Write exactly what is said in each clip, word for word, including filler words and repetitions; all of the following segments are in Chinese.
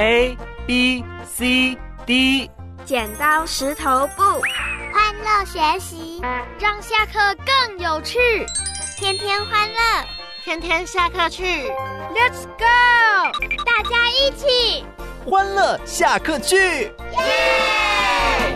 A B C D。 剪刀石头布， 欢乐学习， 让下课更有趣。 天天欢乐， 天天下课去 Let's go！ 大家一起欢乐下课去，耶！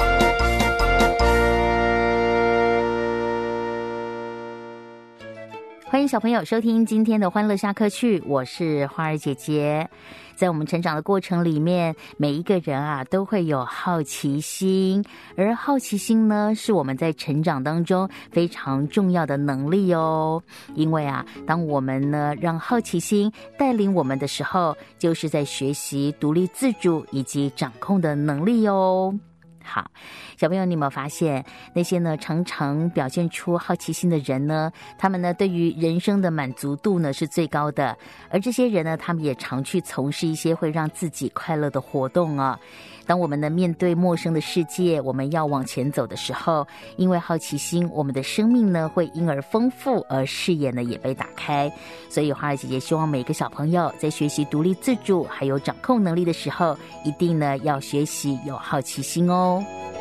欢迎小朋友收听今天的欢乐下课去，我是花儿姐姐。在我们成长的过程里面，每一个人啊都会有好奇心，而好奇心呢是我们在成长当中非常重要的能力哦。因为啊，当我们呢让好奇心带领我们的时候，就是在学习独立自主以及掌控的能力哦。好，小朋友，你有没有发现那些呢常常表现出好奇心的人呢，他们呢对于人生的满足度呢是最高的，而这些人呢，他们也常去从事一些会让自己快乐的活动啊。当我们呢面对陌生的世界，我们要往前走的时候，因为好奇心，我们的生命呢会因而丰富，而视野呢也被打开。所以花儿姐姐希望每个小朋友在学习独立自主还有掌控能力的时候，一定呢要学习有好奇心哦。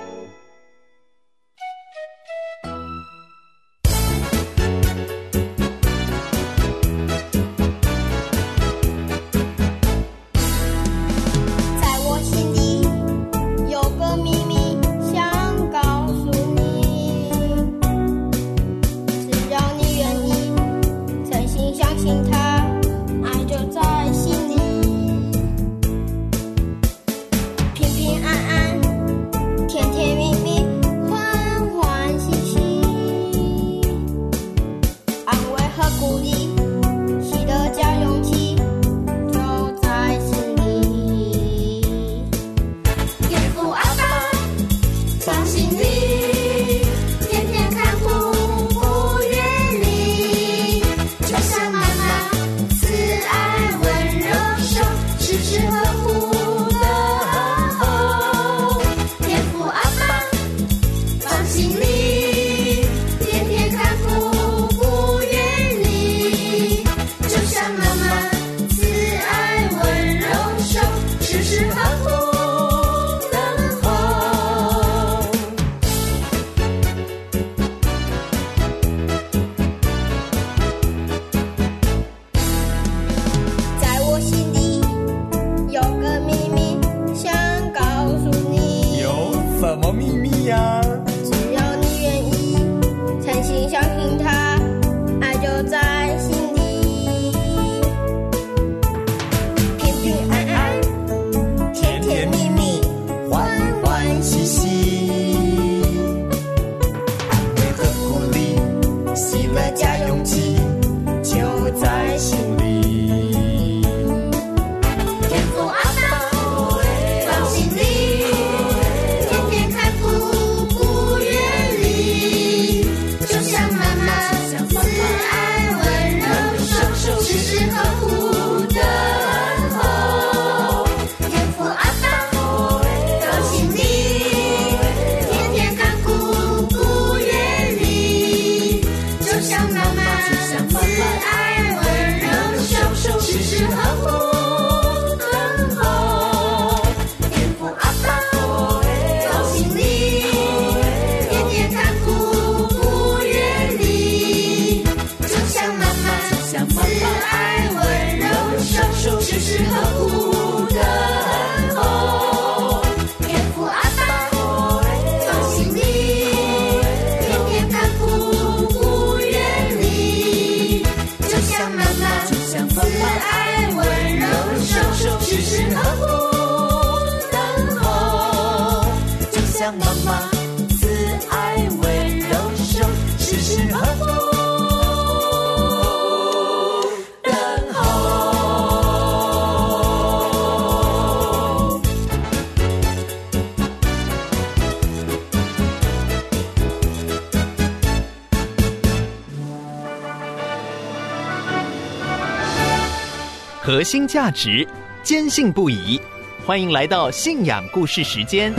核心价值，坚信不疑。欢迎来到信仰故事时间。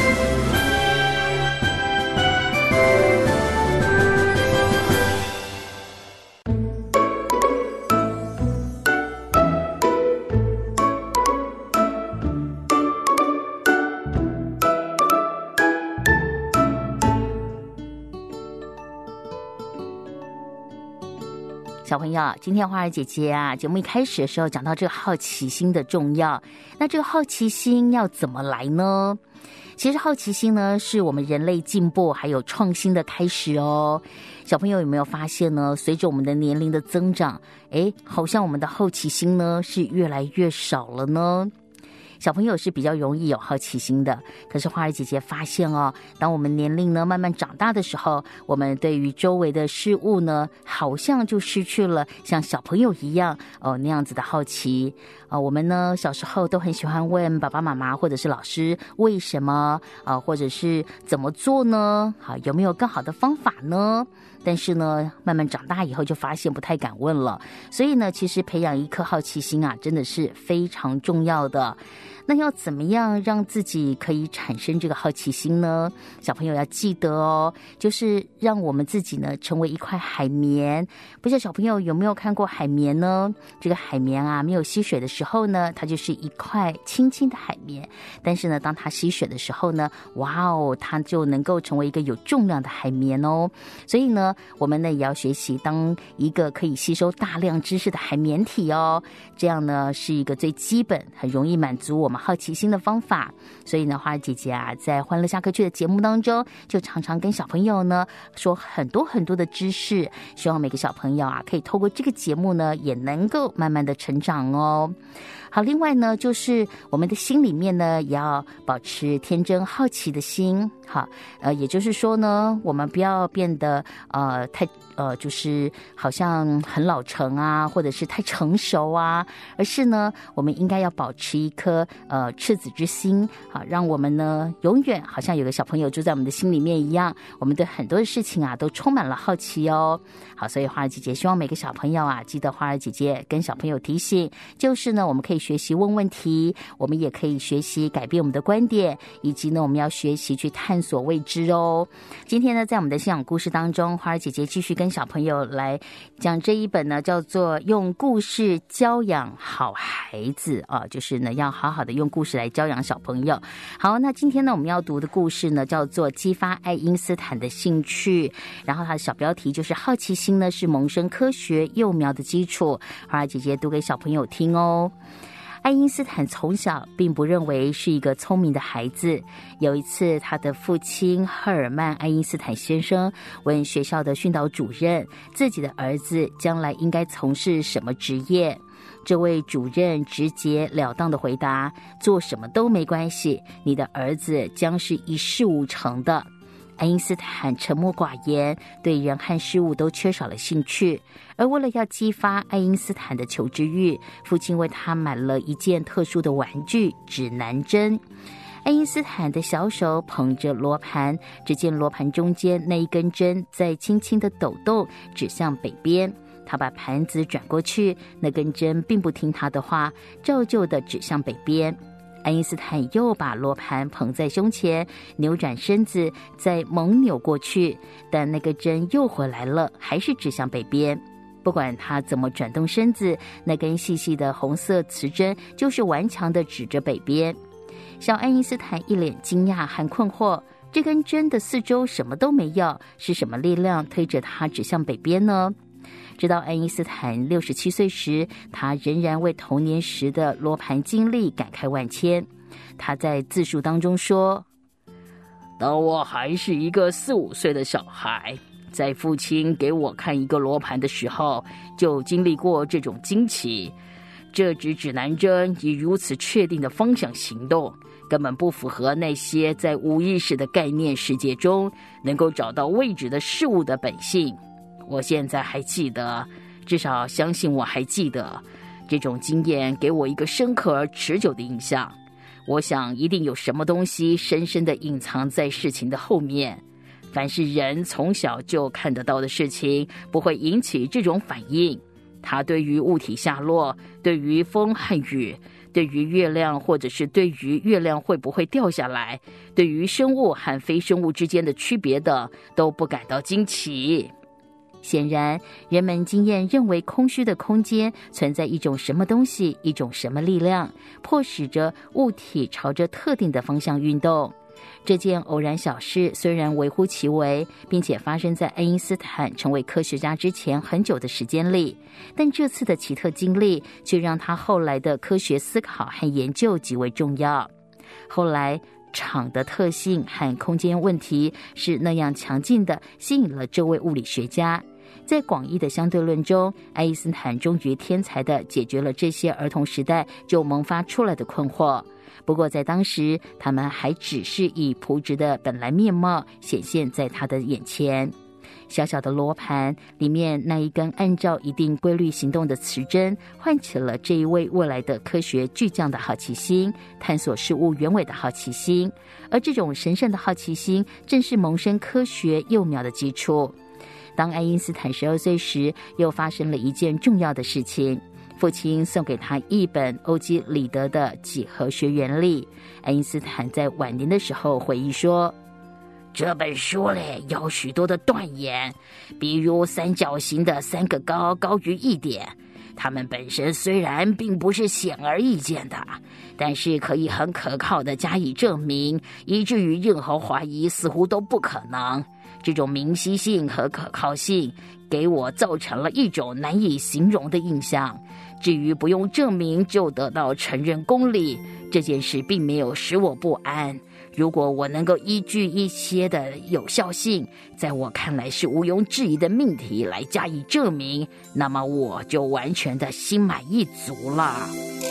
小朋友，今天花儿姐姐啊，节目一开始的时候讲到这个好奇心的重要，那这个好奇心要怎么来呢？其实好奇心呢，是我们人类进步还有创新的开始哦。小朋友有没有发现呢？随着我们的年龄的增长，诶，好像我们的好奇心呢是越来越少了呢。小朋友是比较容易有好奇心的，可是花儿姐姐发现哦，当我们年龄呢慢慢长大的时候，我们对于周围的事物呢，好像就失去了像小朋友一样哦那样子的好奇啊、呃。我们呢小时候都很喜欢问爸爸妈妈或者是老师为什么啊、呃，或者是怎么做呢？好，有没有更好的方法呢？但是呢，慢慢长大以后就发现不太敢问了。所以呢，其实培养一颗好奇心啊，真的是非常重要的。那要怎么样让自己可以产生这个好奇心呢？小朋友要记得哦，就是让我们自己呢成为一块海绵。不知道小朋友有没有看过海绵呢？这个海绵啊，没有吸水的时候呢，它就是一块轻轻的海绵。但是呢，当它吸水的时候呢，哇哦，它就能够成为一个有重量的海绵哦。所以呢，我们呢也要学习当一个可以吸收大量知识的海绵体哦。这样呢是一个最基本、很容易满足我们好奇心的方法。所以呢，花儿姐姐啊，在欢乐下课区的节目当中，就常常跟小朋友呢说很多很多的知识，希望每个小朋友啊，可以透过这个节目呢，也能够慢慢的成长哦。好，另外呢，就是我们的心里面呢，也要保持天真好奇的心。好，呃，也就是说呢，我们不要变得呃太呃，就是好像很老成啊，或者是太成熟啊，而是呢，我们应该要保持一颗呃赤子之心，好，让我们呢永远好像有个小朋友住在我们的心里面一样，我们对很多的事情啊都充满了好奇哦。好，所以花儿姐姐希望每个小朋友啊，记得花儿姐姐跟小朋友提醒，就是呢，我们可以学习问问题，我们也可以学习改变我们的观点，以及呢，我们要学习去探索未知哦。今天呢，在我们的信仰故事当中，花儿姐姐继续跟小朋友来讲这一本呢，叫做《用故事教养好孩子》啊，就是呢，要好好的用故事来教养小朋友。好，那今天呢，我们要读的故事呢，叫做《激发爱因斯坦的兴趣》，然后它的小标题就是好奇心呢是萌生科学幼苗的基础。花儿姐姐读给小朋友听哦。爱因斯坦从小并不认为是一个聪明的孩子。有一次，他的父亲赫尔曼·爱因斯坦先生问学校的训导主任，自己的儿子将来应该从事什么职业。这位主任直截了当的回答：做什么都没关系，你的儿子将是一事无成的。爱因斯坦沉默寡言，对人和事物都缺少了兴趣。而为了要激发爱因斯坦的求知欲，父亲为他买了一件特殊的玩具——指南针。爱因斯坦的小手捧着罗盘，只见罗盘中间那一根针在轻轻地抖动，指向北边。他把盘子转过去，那根针并不听他的话，照旧地指向北边。爱因斯坦又把罗盘捧在胸前，扭转身子，再猛扭过去，但那个针又回来了，还是指向北边。不管他怎么转动身子，那根细细的红色磁针就是顽强地指着北边。小爱因斯坦一脸惊讶和困惑，这根针的四周什么都没有，是什么力量推着它指向北边呢？直到爱因斯坦六十七岁时，他仍然为童年时的罗盘经历感慨万千。他在自述当中说：当我还是一个四五岁的小孩，在父亲给我看一个罗盘的时候，就经历过这种惊奇。这支指南针以如此确定的方向行动，根本不符合那些在无意识的概念世界中能够找到位置的事物的本性。我现在还记得，至少相信我还记得，这种经验给我一个深刻而持久的印象。我想一定有什么东西深深地隐藏在事情的后面。凡是人从小就看得到的事情，不会引起这种反应。它对于物体下落，对于风和雨，对于月亮，或者是对于月亮会不会掉下来，对于生物和非生物之间的区别等，都不感到惊奇。显然，人们经验认为空虚的空间存在一种什么东西，一种什么力量，迫使着物体朝着特定的方向运动。 这件偶然小事虽然微乎其微，并且发生在爱因斯坦成为科学家之前很久的时间里，但这次的奇特经历却让他后来的科学思考和研究极为重要。后来场的特性和空间问题是那样强劲地吸引了这位物理学家。在广义的相对论中，爱因斯坦终于天才地解决了这些儿童时代就萌发出来的困惑。不过在当时，他们还只是以朴质的本来面貌显现在他的眼前。小小的罗盘里面那一根按照一定规律行动的磁针，唤起了这一位未来的科学巨匠的好奇心，探索事物原委的好奇心。而这种神圣的好奇心正是萌生科学幼苗的基础。当爱因斯坦十二岁时，又发生了一件重要的事情。父亲送给他一本欧几里得的几何学原理。爱因斯坦在晚年的时候回忆说，这本书里有许多的断言，比如三角形的三个高高于一点，它们本身虽然并不是显而易见的，但是可以很可靠的加以证明，以至于任何怀疑似乎都不可能。这种明晰性和可靠性给我造成了一种难以形容的印象。至于不用证明就得到承认公理，这件事并没有使我不安。如果我能够依据一些的有效性，在我看来是毋庸置疑的命题来加以证明，那么我就完全的心满意足了。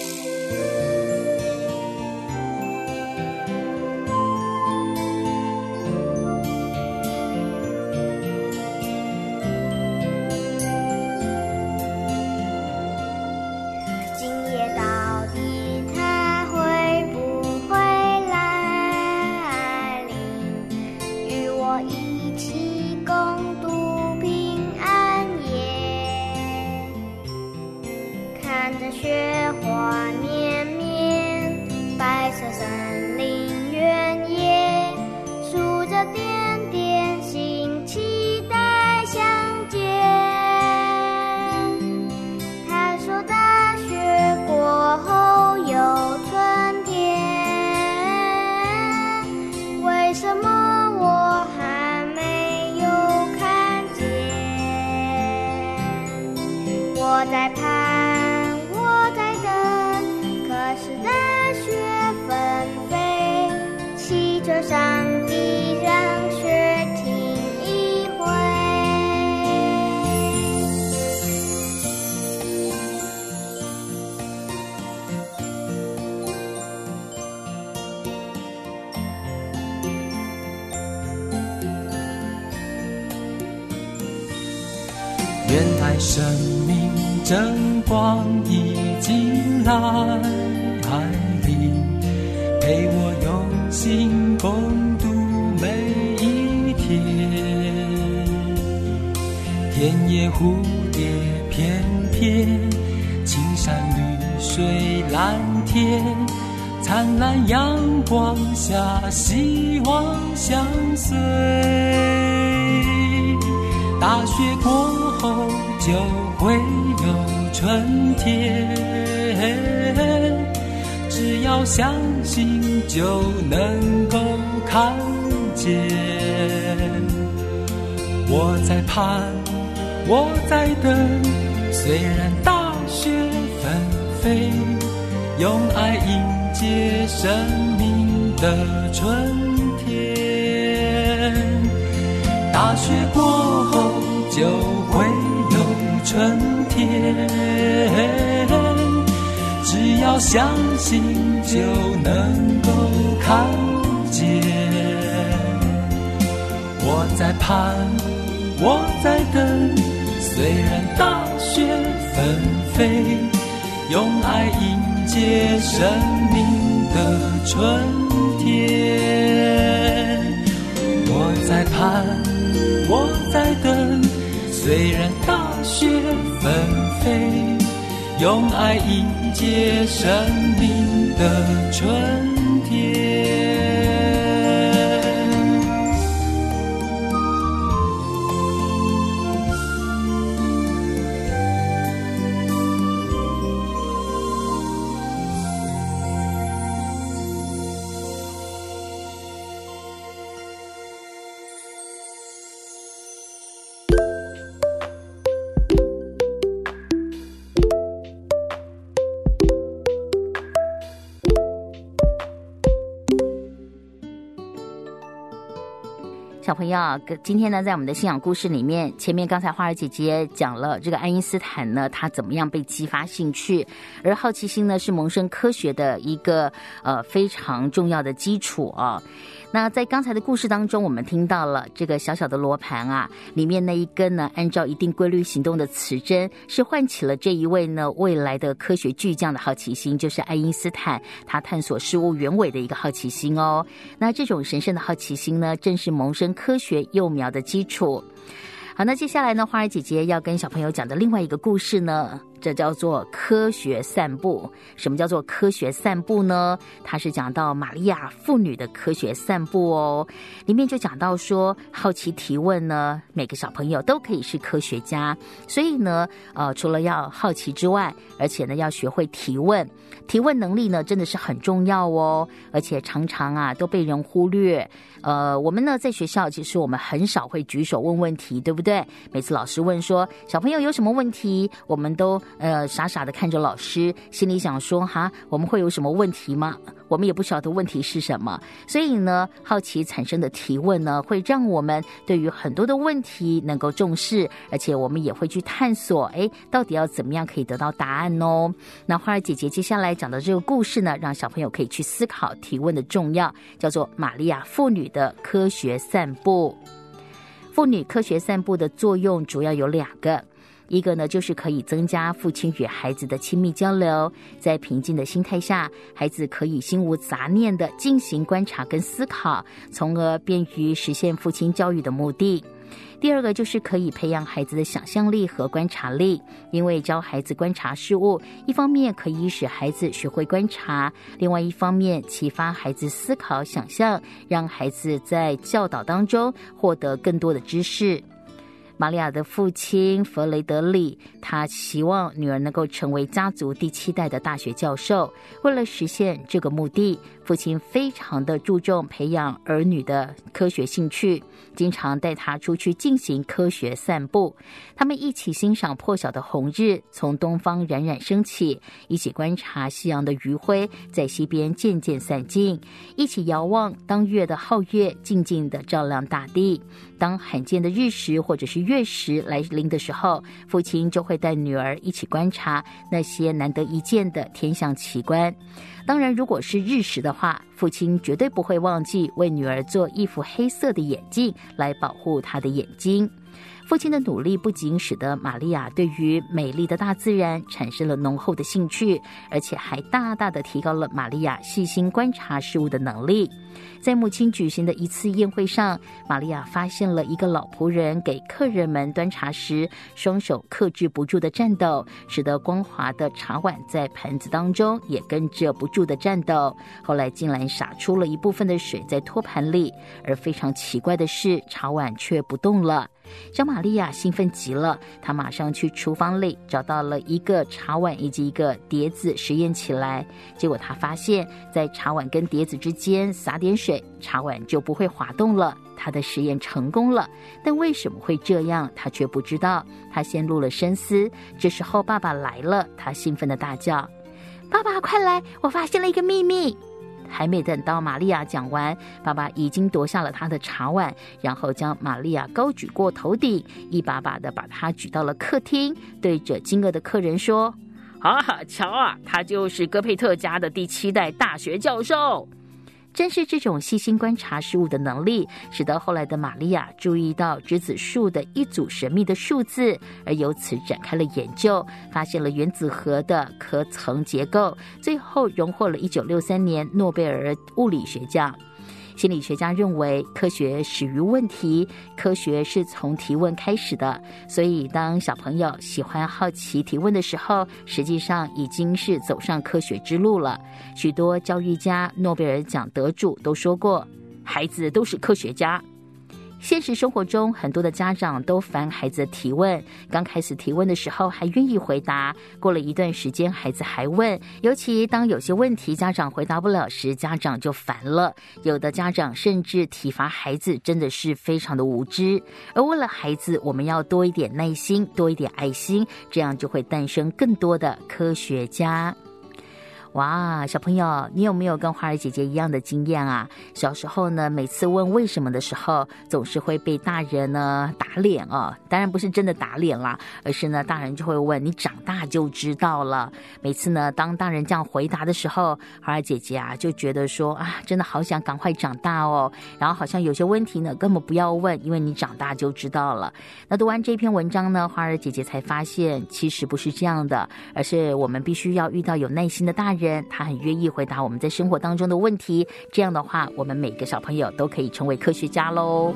原来生命真光已经来临，陪我用心共度每一天。田野蝴蝶翩翩，青山绿水蓝天，灿烂阳光下希望相随。大雪过后就会有春天，只要相信就能够看见。我在盼，我在等，虽然大雪纷飞，用爱迎接生命的春天。大雪过后就会有春天，只要相信就能够看见。我在盼，我在等，虽然大雪纷飞，用爱迎接生命的春天。我在盼，我在等，虽然大雪纷飞，用爱迎接生命的春天。 小朋友，今天呢，在我们的信仰故事里面，前面刚才花儿姐姐讲了这个爱因斯坦呢，他怎么样被激发兴趣，而好奇心呢，是萌生科学的一个呃非常重要的基础啊。那在刚才的故事当中，我们听到了这个小小的罗盘啊，里面那一根呢，按照一定规律行动的磁针，是唤起了这一位呢未来的科学巨匠的好奇心，就是爱因斯坦他探索事物原委的一个好奇心哦。那这种神圣的好奇心呢，正是萌生科学幼苗的基础。好，那接下来呢，花儿姐姐要跟小朋友讲的另外一个故事呢，这叫做科学散步。什么叫做科学散步呢？它是讲到玛利亚妇女的科学散步哦。里面就讲到说，好奇提问呢，每个小朋友都可以是科学家。所以呢，呃，除了要好奇之外，而且呢，要学会提问。提问能力呢，真的是很重要哦，而且常常啊都被人忽略。呃，我们呢在学校其实我们很少会举手问问题，对不对？每次老师问说小朋友有什么问题，我们都呃傻傻的看着老师，心里想说哈，我们会有什么问题吗？我们也不晓得问题是什么。所以呢，好奇产生的提问呢，会让我们对于很多的问题能够重视，而且我们也会去探索，哎，到底要怎么样可以得到答案哦。那花儿姐姐接下来讲的这个故事呢，让小朋友可以去思考提问的重要，叫做玛利亚妇女的科学散步。妇女科学散步的作用主要有两个，一个呢，就是可以增加父亲与孩子的亲密交流，在平静的心态下，孩子可以心无杂念地进行观察跟思考，从而便于实现父亲教育的目的。第二个就是可以培养孩子的想象力和观察力，因为教孩子观察事物，一方面可以使孩子学会观察，另外一方面启发孩子思考想象，让孩子在教导当中获得更多的知识。玛利亚的父亲弗雷德里，他希望女儿能够成为家族第七代的大学教授。为了实现这个目的，父亲非常的注重培养儿女的科学兴趣，经常带他出去进行科学散步。他们一起欣赏破晓的红日从东方冉冉升起，一起观察夕阳的余晖在西边渐渐散尽，一起遥望当月的皓月静静地照亮大地。当罕见的日食或者是月食来临的时候，父亲就会带女儿一起观察那些难得一见的天象奇观。当然，如果是日食的话，父亲绝对不会忘记为女儿做一副黑色的眼镜来保护她的眼睛。父亲的努力不仅使得玛利亚对于美丽的大自然产生了浓厚的兴趣，而且还大大的提高了玛利亚细心观察事物的能力。在母亲举行的一次宴会上，玛利亚发现了一个老仆人给客人们端茶时，双手克制不住的颤抖，使得光滑的茶碗在盘子当中也跟着不住的颤抖。后来竟然洒出了一部分的水在托盘里，而非常奇怪的是，茶碗却不动了。小玛利亚兴奋极了，她马上去厨房里找到了一个茶碗以及一个碟子实验起来。结果她发现，在茶碗跟碟子之间洒点水，茶碗就不会滑动了。她的实验成功了，但为什么会这样，她却不知道。她陷入了深思。这时候爸爸来了，她兴奋地大叫：爸爸快来，我发现了一个秘密。还没等到玛利亚讲完，爸爸已经夺下了他的茶碗，然后将玛利亚高举过头顶，一把把的把她举到了客厅，对着惊愕的客人说：哈哈，瞧啊，他就是戈佩特家的第七代大学教授。正是这种细心观察事物的能力，使得后来的玛利亚注意到质子数的一组神秘的数字，而由此展开了研究，发现了原子核的壳层结构，最后荣获了一九六三年诺贝尔物理学奖。心理学家认为，科学始于问题，科学是从提问开始的。所以当小朋友喜欢好奇提问的时候，实际上已经是走上科学之路了。许多教育家、诺贝尔奖得主都说过，孩子都是科学家。现实生活中，很多的家长都烦孩子的提问，刚开始提问的时候还愿意回答，过了一段时间孩子还问，尤其当有些问题家长回答不了时，家长就烦了。有的家长甚至体罚孩子，真的是非常的无知。而为了孩子，我们要多一点耐心，多一点爱心，这样就会诞生更多的科学家。 哇，小朋友，你有没有跟花儿姐姐一样的经验啊？小时候呢，每次问为什么的时候，总是会被大人呢打脸哦。当然不是真的打脸啦，而是呢，大人就会问你长大就知道了。每次呢，当大人这样回答的时候，花儿姐姐啊就觉得说啊，真的好想赶快长大哦。然后好像有些问题呢，根本不要问，因为你长大就知道了。那读完这篇文章呢，花儿姐姐才发现，其实不是这样的，而是我们必须要遇到有耐心的大人。他很愿意回答我们在生活当中的问题，这样的话，我们每个小朋友都可以成为科学家喽。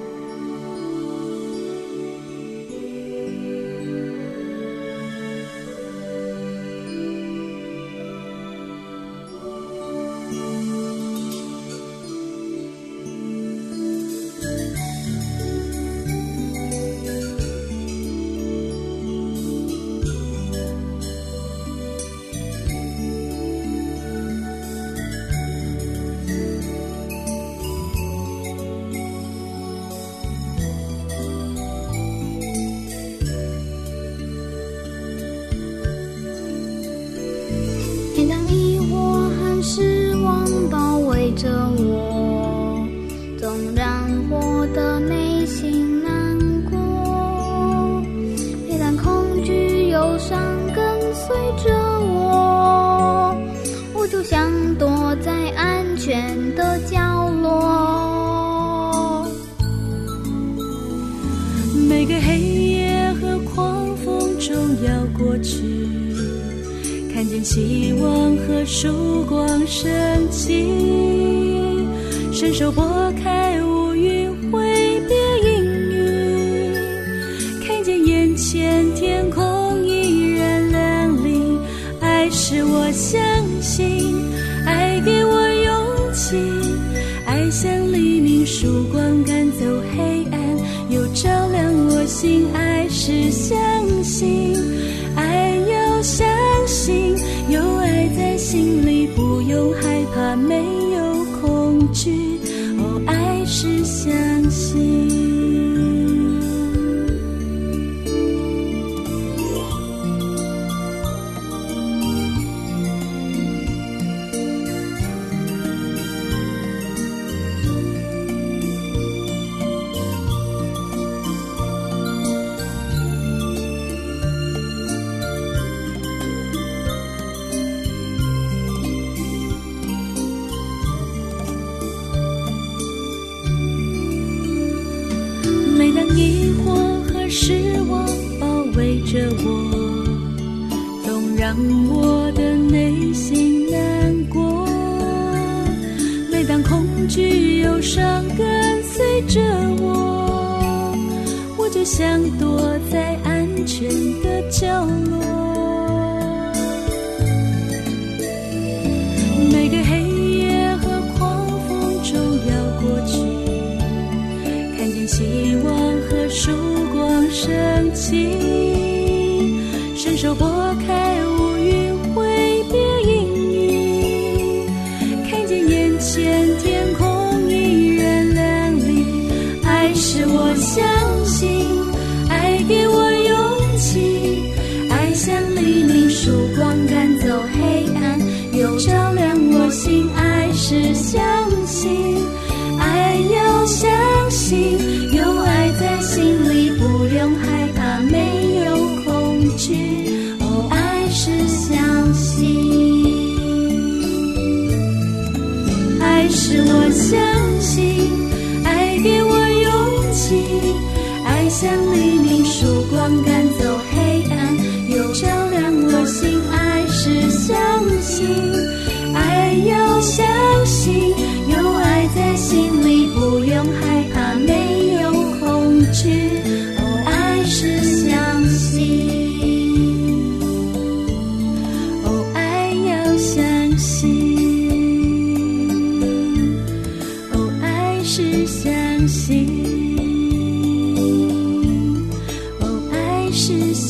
着我，总让我的内心难过。每当恐惧、忧伤跟随着我，我就想躲在安全的角落。 每个黑夜和狂风中要过去，看见希望和曙光升起，伸手拨开乌云挥别阴雨，看见眼前天空依然亮丽。爱使我相信，爱给我勇气，爱像黎明曙光赶走黑暗，又照亮我心。爱是相信，爱要相信，有爱在心里，不用害怕，没有恐惧。哦，爱是相信。疑惑和失望包围着我，总让我的内心难过。每当恐惧忧伤跟随着我，我就想躲在安全的角落。每个黑夜和狂风中要过去，看见希望和曙光升起，伸手拨开乌云挥别阴雨，看见眼前天空依然亮丽。爱使我相信，爱给我勇气，爱像黎明曙光赶走黑暗，又照亮我心。爱是相信，爱要相信，有爱在心里，不用害怕，没有恐惧。哦，爱是相信，爱是我相信，爱给我勇气，爱像黎明曙光赶走黑暗，又照亮我心。爱是相信，爱要相信，有爱在心里，不用害怕，没有恐惧。哦，爱是相信，哦，爱要相信，哦，爱是相信，哦，爱是相信。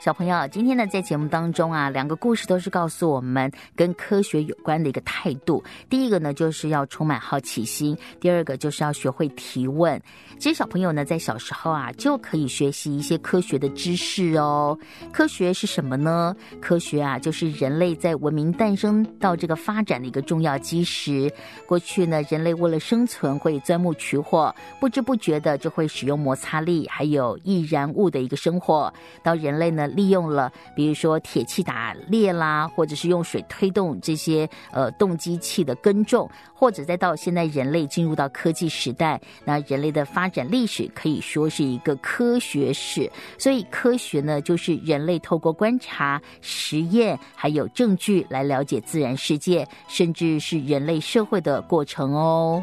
小朋友，今天呢，在节目当中啊，两个故事都是告诉我们跟科学有关的一个态度。第一个呢，就是要充满好奇心；第二个就是要学会提问。其实小朋友呢，在小时候啊，就可以学习一些科学的知识哦。科学是什么呢？科学啊，就是人类在文明诞生到这个发展的一个重要基石。过去呢，人类为了生存会钻木取火，不知不觉的就会使用摩擦力，还有易燃物的一个生活。到人类呢，利用了比如说铁器打猎啦，或者是用水推动这些呃动机器的耕种，或者再到现在人类进入到科技时代，那人类的发展历史可以说是一个科学史。所以科学呢，就是人类透过观察、实验还有证据来了解自然世界，甚至是人类社会的过程哦。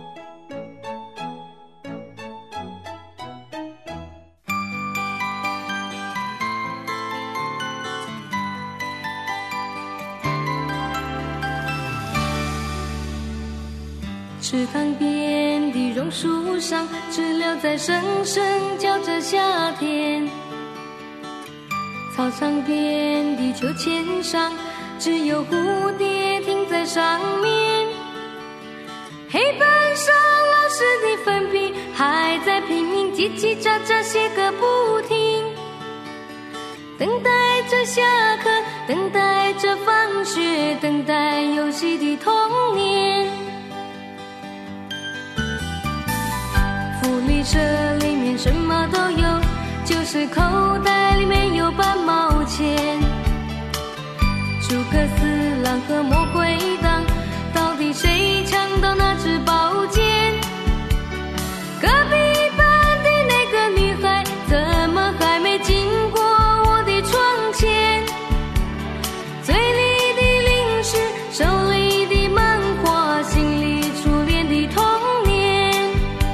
池塘边的榕树上，知了在声声叫着夏天。操场边的秋千上，只有蝴蝶停在上面。黑板上老师的粉笔还在拼命叽叽喳喳写个不停，等待着下课，等待着放学，等待游戏的童年。福利社里面什么都有，就是口袋里面有半毛钱。诸葛四郎和魔鬼党，到底谁抢到那支宝剑？隔壁班的那个女孩，怎么还没经过我的窗前？嘴里的零食，手里的漫画，心里初恋的童年。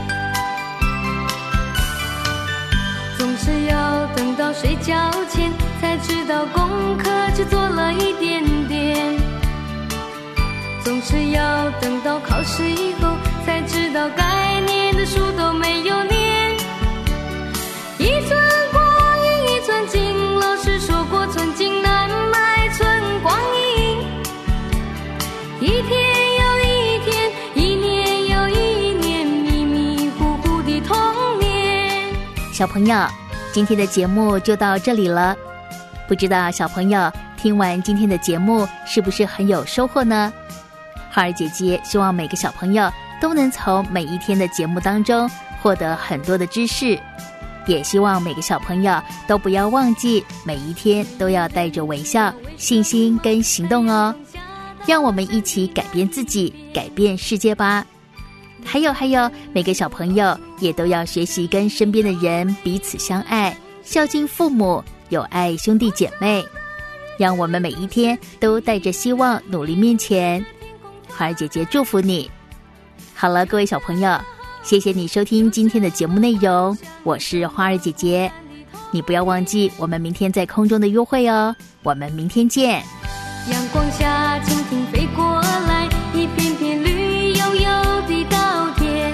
总是要等到睡觉前，才知道功课只做了一点点。总是要等到考试以后，才知道该念的书都没有念。一寸光阴一寸金，老师说过寸金难买寸光阴。一天又一天，一年又一年，迷迷糊糊的童年。 小朋友，今天的节目就到这里了。不知道小朋友听完今天的节目是不是很有收获呢？花儿姐姐希望每个小朋友都能从每一天的节目当中获得很多的知识，也希望每个小朋友都不要忘记每一天都要带着微笑、信心跟行动哦。让我们一起改变自己，改变世界吧。还有还有，每个小朋友也都要学习跟身边的人彼此相爱，孝敬父母，有爱兄弟姐妹。让我们每一天都带着希望努力面前。花儿姐姐祝福你。好了，各位小朋友，谢谢你收听今天的节目内容，我是花儿姐姐。你不要忘记我们明天在空中的约会哦，我们明天见。 阳光下蜻蜓飞过来，一片片绿油油的稻田。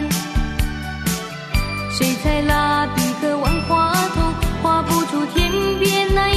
水彩蜡笔和万花筒画不出天边那